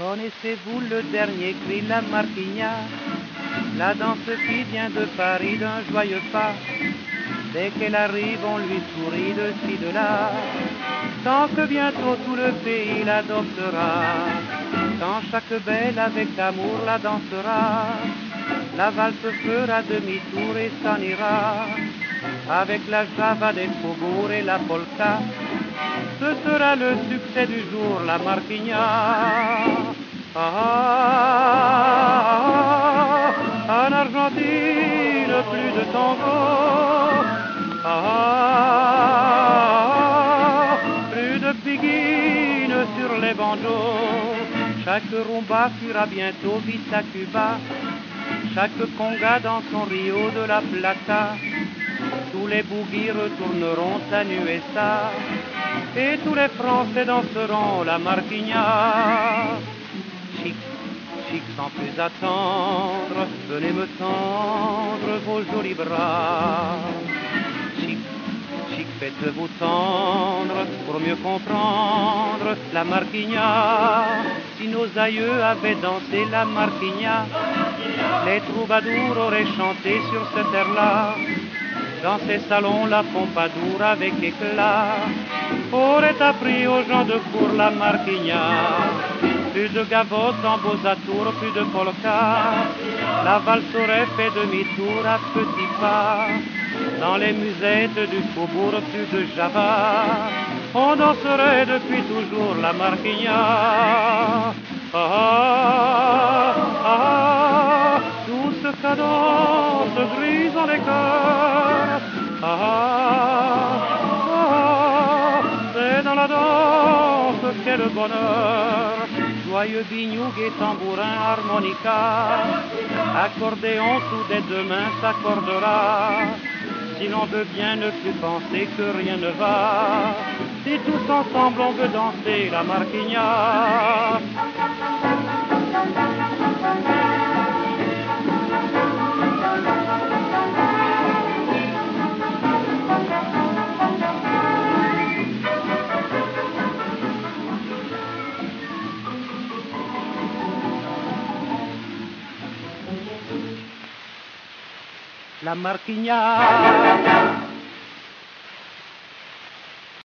Connaissez-vous le dernier cri, la Marquigna, la danse qui vient de Paris d'un joyeux pas? Dès qu'elle arrive, on lui sourit de ci, de là, tant que bientôt tout le pays l'adoptera. Quand chaque belle avec amour la dansera, la valse fera demi-tour et s'en ira. Avec la java des faubourgs et la polka, ce sera le succès du jour, la Marquigna. En Argentine, plus de tango. Plus de biguines sur les banjos. Chaque rumba fuira bientôt vite à Cuba. Chaque conga dans son Rio de la Plata. Tous les boogies retourneront à USA. Et tous les Français danseront la Marquigna. Chic, chic sans plus attendre, venez me tendre vos jolis bras. Chic, chic, faites-vous tendre pour mieux comprendre la Marquigna. Si nos aïeux avaient dansé la Marquigna, les troubadours auraient chanté sur cette air-là. Dans ces salons, la Pompadour avec éclat aurait appris aux gens de cour la Marquigna. Plus de gavottes en beaux atours, plus de polka. La valse aurait fait demi-tour à petits pas. Dans les musettes du faubourg, plus de java. On danserait depuis toujours la Marquigna. Douce cadence grise dans les cœurs. C'est dans la danse quel bonheur. Joyeux bignoug et tambourin harmonica, accordéon tout dès demain s'accordera. Si l'on veut bien ne plus penser que rien ne va, si tous ensemble on veut danser la Marquigna. La Marquigna.